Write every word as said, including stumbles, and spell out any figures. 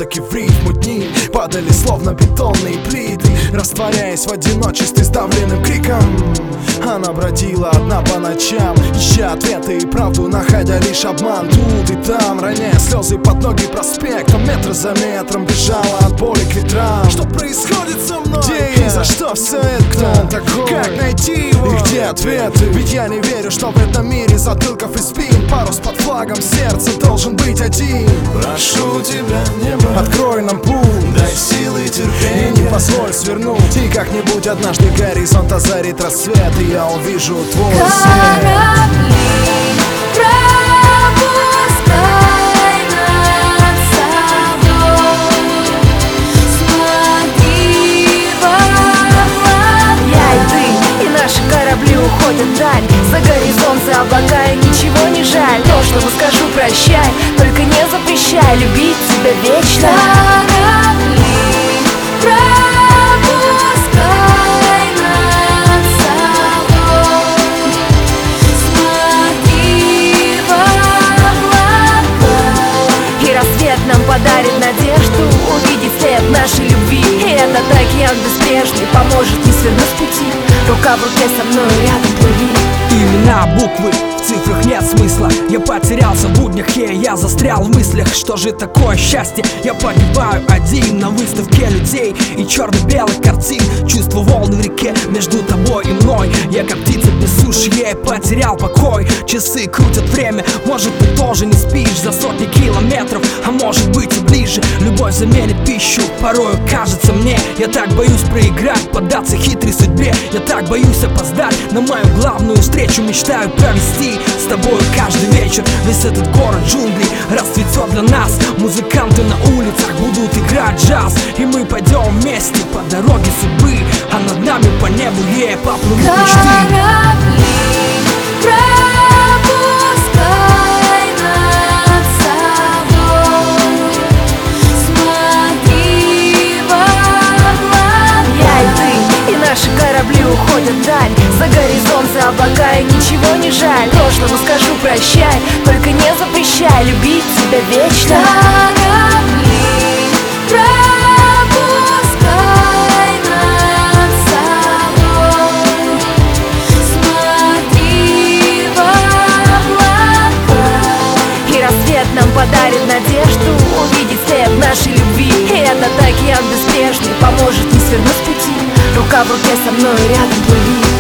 все-таки в рифму дни падали словно бетонные плиты, растворяясь в одиночестве сдавленным криком. Она бродила одна по ночам, ища ответы и правду, находя лишь обман тут и там, роняя слезы под ноги проспектом. Метр за метром бежала от боли к ветрам. Что происходит со мной? Где я? За что все это? Кто он такой? Как найти его? И где ответы? Ведь я не верю, что в этом мире затылков и спин парус под флагом сердца должен быть один. Прошу тебя, небо, открой нам путь, дай силы и терпения, и не позволь свернуть. И как-нибудь однажды горизонт озарит рассвет, и я увижу твой свет. Корабли пропускай над собой, смотри в облака. Я и ты, и наши корабли уходят вдаль, за горизонт, за облака, и ничего не жаль. Прошлому скажу прощай, только не запрещай любить тебя вечно. Корабли пропускай над собой, смотри в облака. И рассвет нам подарит надежду увидеть след нашей любви. И этот океан беспечный поможет не свернуть с пути. Рука в руке со мной рядом плыви. Имена, буквы, в цифрах нет смысла. Я потерялся в буднях, и я застрял в мыслях. Что же такое счастье? Я погибаю один на выставке людей и черно-белых картин. Чувство волны в реке между тобой и мной. Я как птица без суши, я потерял покой. Часы крутят время, может ты тоже не спишь за сотни километров, а может быть и ближе. Любовь заменит пищу, порою кажется мне. Я так боюсь проиграть, поддаться хитрой судьбе. Я так боюсь опоздать на мою главную встречу. Мечтаю провести с тобой каждый вечер. Весь этот город джунглей расцветет для нас. Музыканты на улицах будут играть джаз, и мы пойдем вместе по дороге судьбы, а над нами по небу ей поплывут мечты. Корабли пропускай над собой, смотри в облака. Я и ты, и наши корабли уходят вдаль, за горизонт, за облака, и ничего не жаль. Прошлому скажу прощай, только не запрещай любить тебя вечно. Корабли пропускай над собой, смотри в облака. И рассвет нам подарит надежду увидеть след нашей любви. И этот океан беспечный поможет не свернуть с пути. Рука в руке со мной рядом плыви.